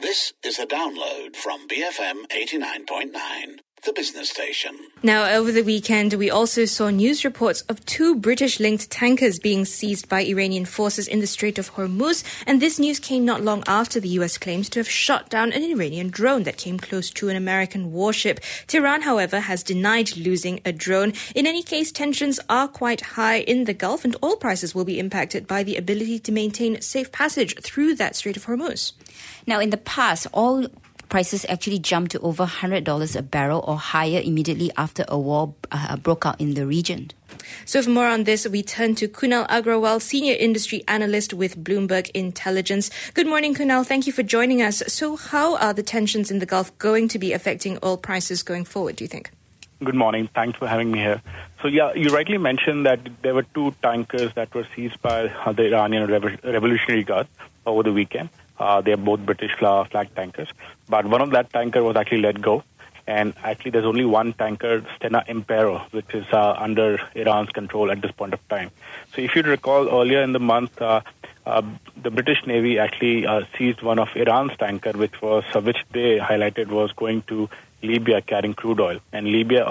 This is a download from BFM 89.9, the business station. Now, over the weekend, we also saw news reports of two British-linked tankers being seized by Iranian forces in the Strait of Hormuz, and this news came not long after the US claims to have shot down an Iranian drone that came close to an American warship. Tehran, however, has denied losing a drone. In any case, tensions are quite high in the Gulf, and oil prices will be impacted by the ability to maintain safe passage through that Strait of Hormuz. Now, in the past, oil prices actually jumped to over $100 a barrel or higher immediately after a war broke out in the region. So for more on this, we turn to Kunal Agrawal, Senior Industry Analyst with Bloomberg Intelligence. Good morning, Kunal. Thank you for joining us. So how are the tensions in the Gulf going to be affecting oil prices going forward, do you think? Good morning. Thanks for having me here. So, you rightly mentioned that there were two tankers that were seized by the Iranian Revolutionary Guard over the weekend. They are both British flag tankers. But one of that tanker was actually let go. And actually, there's only one tanker, Stena Impero, which is under Iran's control at this point of time. So if you recall, earlier in the month, the British Navy actually seized one of Iran's tanker, which they highlighted was going to Libya carrying crude oil. And Libya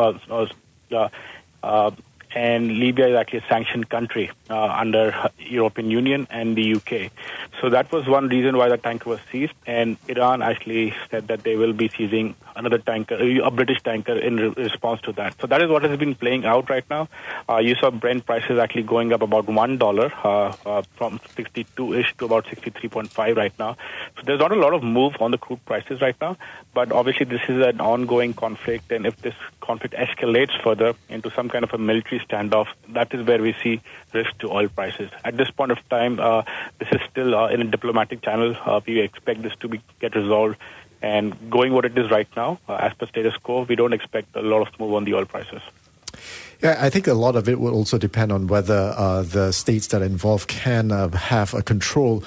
is actually a sanctioned country under European Union and the UK. So that was one reason why the tanker was seized. And Iran actually said that they will be seizing another tanker, a British tanker, in response to that. So that is what has been playing out right now. You saw Brent prices actually going up about $1 from 62-ish to about 63.5 right now. So there's not a lot of move on the crude prices right now. But obviously this is an ongoing conflict. And if this conflict escalates further into some kind of a military standoff, that is where we see risk to oil prices. At this point of time, this is still in a diplomatic channel. We expect this to get resolved. And going what it is right now, as per status quo, we don't expect a lot of move on the oil prices. Yeah, I think a lot of it will also depend on whether the states that are involved can have a control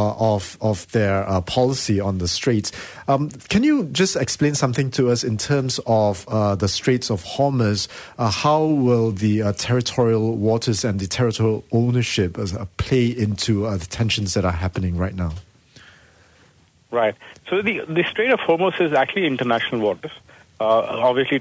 of their policy on the Straits. Can you just explain something to us in terms of the Straits of Hormuz? How will the territorial waters and the territorial ownership play into the tensions that are happening right now? Right. So the Strait of Hormuz is actually international waters. Obviously,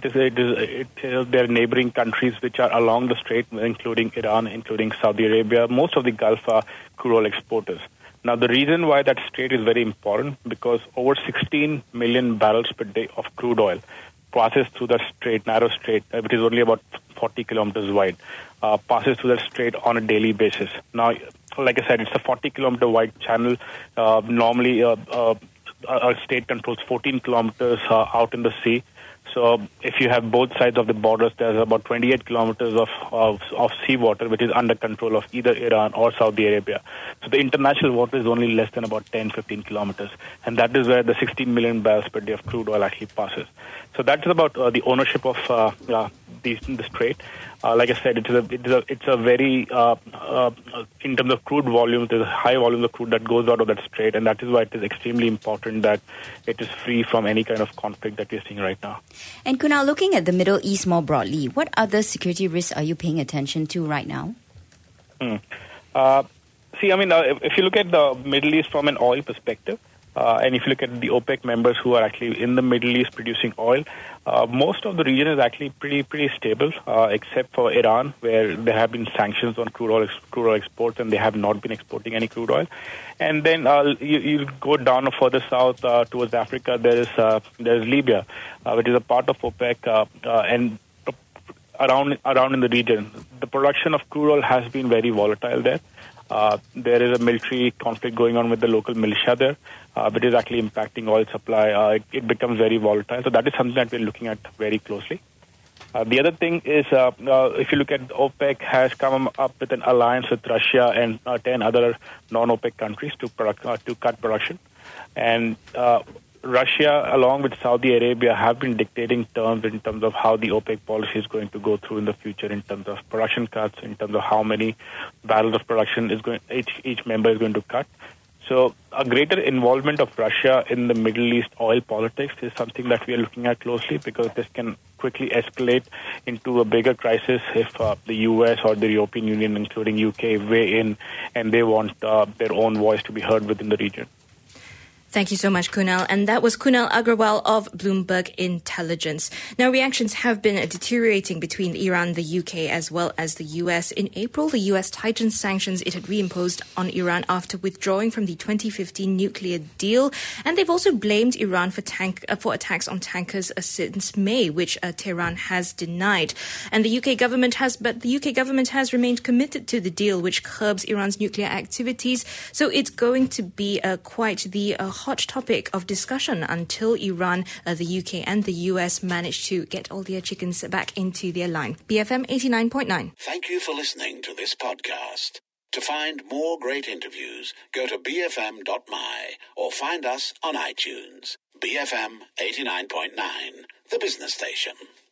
there are neighboring countries which are along the strait, including Iran, including Saudi Arabia. Most of the Gulf are crude oil exporters. Now, the reason why that strait is very important, because over 16 million barrels per day of crude oil passes through that strait, narrow strait, which is only about 40 kilometers wide, passes through that strait on a daily basis. Now, like I said, it's a 40-kilometer wide channel. Normally, our state controls 14 kilometers out in the sea. So if you have both sides of the borders, there's about 28 kilometers of seawater, which is under control of either Iran or Saudi Arabia. So the international water is only less than about 10-15 kilometers. And that is where the 16 million barrels per day of crude oil actually passes. So that's about the ownership of the strait. Like I said, it's a very, in terms of crude volume, there's a high volume of crude that goes out of that strait, and that is why it is extremely important that it is free from any kind of conflict that we're seeing right now. And Kunal, looking at the Middle East more broadly, what other security risks are you paying attention to right now? If you look at the Middle East from an oil perspective, and if you look at the OPEC members who are actually in the Middle East producing oil, most of the region is actually pretty stable, except for Iran, where there have been sanctions on crude oil exports, and they have not been exporting any crude oil. And then you go down further south towards Africa. There's Libya, which is a part of OPEC, and around in the region, the production of crude oil has been very volatile there. There is a military conflict going on with the local militia there, which is actually impacting oil supply. It becomes very volatile. So that is something that we're looking at very closely. The other thing is, if you look at OPEC has come up with an alliance with Russia and 10 other non-OPEC countries to cut production. And Russia, along with Saudi Arabia, have been dictating terms in terms of how the OPEC policy is going to go through in the future, in terms of production cuts, in terms of how many barrels of production each member is going to cut. So a greater involvement of Russia in the Middle East oil politics is something that we are looking at closely, because this can quickly escalate into a bigger crisis if the US or the European Union, including UK, weigh in and they want their own voice to be heard within the region. Thank you so much, Kunal. And that was Kunal Agrawal of Bloomberg Intelligence. Now, reactions have been deteriorating between Iran, the UK, as well as the US. In April, the US tightened sanctions it had reimposed on Iran after withdrawing from the 2015 nuclear deal. And they've also blamed Iran for attacks on tankers since May, which Tehran has denied. And the UK government has remained committed to the deal, which curbs Iran's nuclear activities. So it's going to be quite the hot topic of discussion until Iran, the UK and the US manage to get all their chickens back into their line. BFM 89.9. Thank you for listening to this podcast. To find more great interviews, go to bfm.my or find us on iTunes. BFM 89.9, the business station.